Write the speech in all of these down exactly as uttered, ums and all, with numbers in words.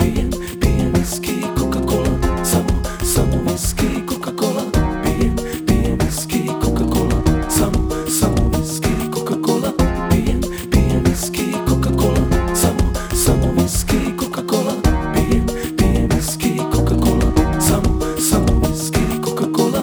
Pijem, pijem viski i Coca-Cola, samo, samo viski i Coca-Cola. Pijem, pijem viski i Coca-Cola, samo, samo viski i Coca-Cola. Pijem, pijem viski i Coca-Cola, samo, samo viski i Coca-Cola. Pijem, pijem viski i Coca-Cola, samo, samo viski i Coca-Cola.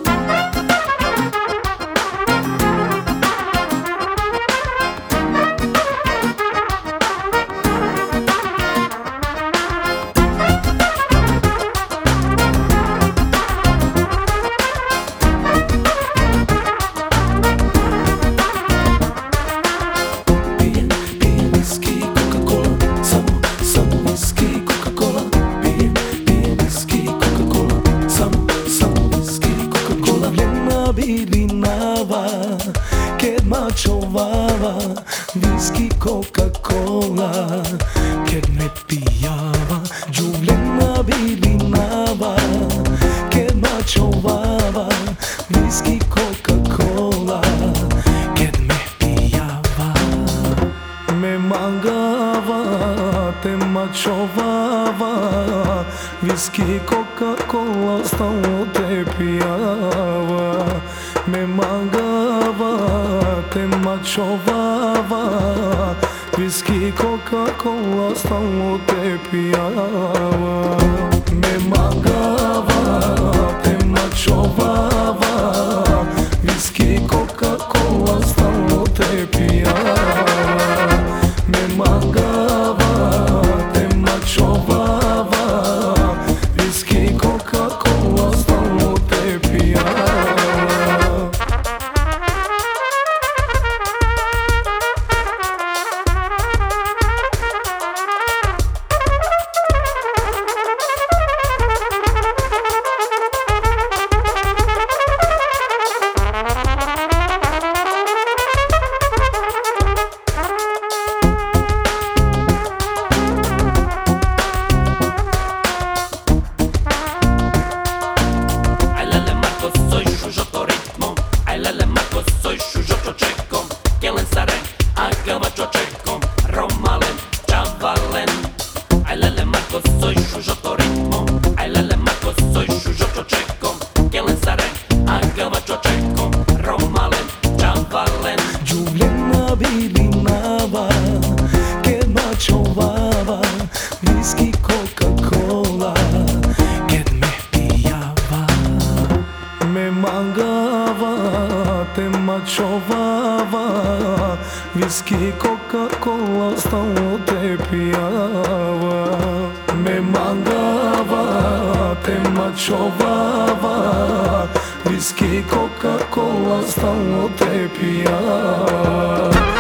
Kad ma čovava viski Coca-Cola, kad me pijava Đuvljena bilinava. Kad ma čovava viski Coca-Cola, kad me pijava, me mangava, te ma čovava viski Coca-Cola, stalno te pijava. Me mangava, te mačovava, viski Coca-Cola, stalno te pijava. Me mangava, te mačovava, viski Coca-Cola, stalno te pijava. Me mangava, te mačovava, viski Coca-Cola, stalno te pijava. Đuvljena bilinava, kad ma čovava viski Coca-Cola, kad me pijava. Me mangava, te ma čovava, viski Coca-Cola, stalno te pijava. Me mangava, te ma čovava, viski Coca-Cola, stalno te pijava.